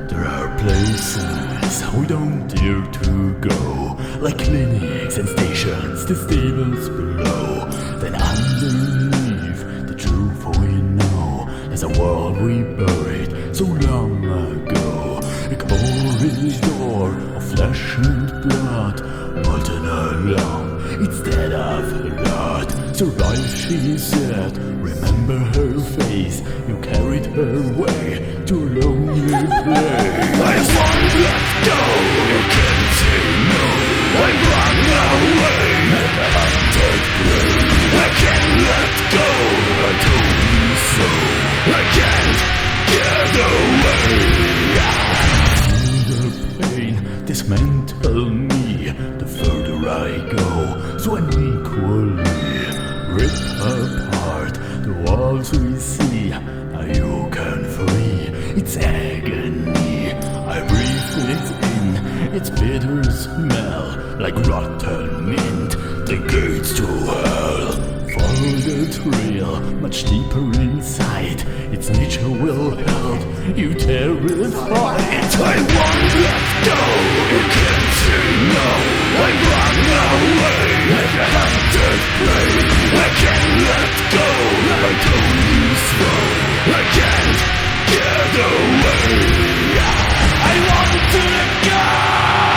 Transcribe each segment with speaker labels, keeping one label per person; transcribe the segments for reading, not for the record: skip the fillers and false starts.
Speaker 1: There are places we don't dare to go, like clinics and stations, the stables below. Then underneath the truth we know, there's a world we buried so long ago. A corridor of flesh and blood, molten along instead of blood. So right, she said, remember her face, you carried her away to a lonely place. I won't let go, you can't say no. I run away, like a hunted prey. I can't let go, I told you so. I can't get away. The pain dismantle me the further I go, so unequally rip apart the walls we see. Now you can free its agony. I breathe it in, its bitter smell like rotten mint. The gates to hell. Follow the trail much deeper inside. Its nature will help you terrified. I won't let go, you can't say no. I run away like a hunted prey. I can't let go, I told you so. I can't get away. I want to let go.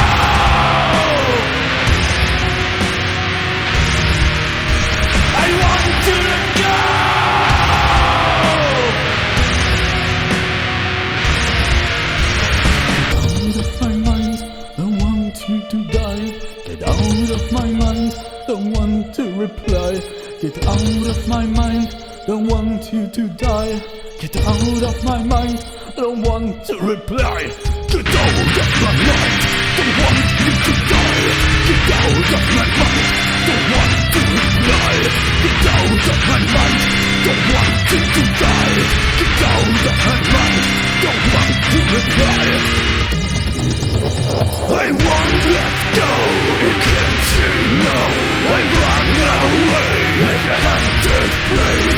Speaker 1: I want to let go. Get out of my mind, don't want to reply. Get out of my mind, don't want you to die. Get out of my mind, don't want to reply. Get out of my mind, don't want you to die. Get out of my mind, don't want to reply. Get out of my mind, don't want you to die. Get out of my mind, don't want to reply. I won't let go, you can't say no. I run away like a hunted prey.